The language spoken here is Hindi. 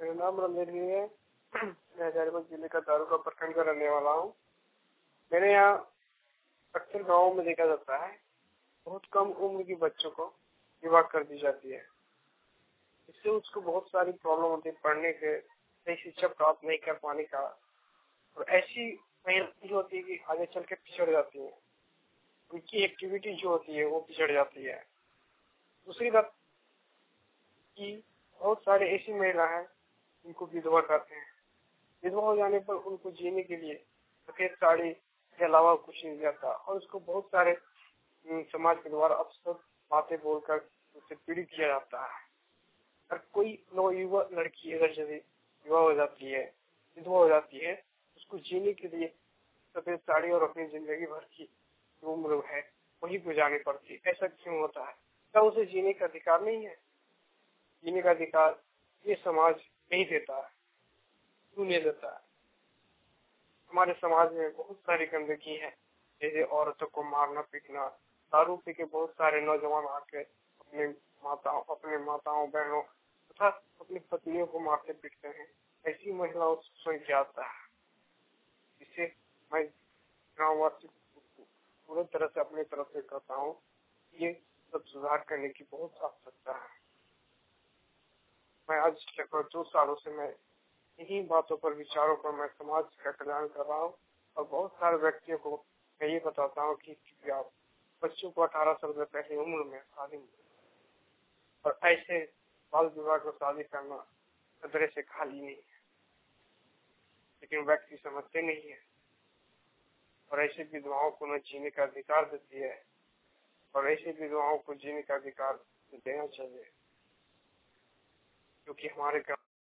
मेरा नाम रणधीर है। मैं हजारीबाग जिले का दारुका प्रखंड का रहने वाला हूँ। मेरे यहाँ अक्सर गाँव में देखा जाता है बहुत कम उम्र के बच्चों को विवाह कर दी जाती है। इससे उसको बहुत सारी प्रॉब्लम होती है, पढ़ने के सही शिक्षा प्राप्त नहीं कर पाने का, और ऐसी महिला जो होती है कि आगे चल के पिछड़ जाती है, उनकी एक्टिविटी जो होती है वो पिछड़ जाती है। दूसरी बात कि बहुत सारे ऐसी महिला हैं जिनको विधवा कहते हैं। विधवा हो जाने पर उनको जीने के लिए सफेद साड़ी के अलावा कुछ नहीं जाता, और उसको बहुत सारे समाज के द्वारा अफसर बातें बोलकर उससे पीड़ित किया जाता है। और कोई नवयुवा लड़की अगर यदि विवाह हो जाती है, विधवा हो जाती है, उसको जीने के लिए सफेद साड़ी और अपनी जिंदगी भर की जो उम्र है वही गुजारनी पड़ती है। ऐसा क्यों होता है? क्या उसे जीने का अधिकार नहीं है? जीने का अधिकार ये समाज नहीं देता है। क्यों नहीं देता है? हमारे समाज में बहुत सारी गंदगी है, जैसे औरतों को मारना पीटना, दारू पी के बहुत सारे नौजवान आके अपने माताओं बहनों तथा अपनी पत्नियों को मारते पीटते हैं। ऐसी महिलाओं से स्वयं क्या आता है? इसे मैं गाँववासी पूरी तरह से अपनी तरफ से कहता हूँ, ये सब सुधार करने की बहुत आवश्यकता है। मैं आज लगभग 2 सालों से मैं इन्हीं बातों पर, विचारों पर मैं समाज का कल्याण कर रहा हूँ, और बहुत सारे व्यक्तियों को मैं ये बताता हूँ कि आप बच्चों को 18 साल से पहले उम्र में शादी, और ऐसे बाल विवाह को शादी करना खतरे से खाली नहीं है, लेकिन व्यक्ति समझते नहीं है, और ऐसे विधवाओं को न जीने का अधिकार देती है, और ऐसे विधवाओं को जीने का अधिकार देना चाहिए, क्योंकि हमारे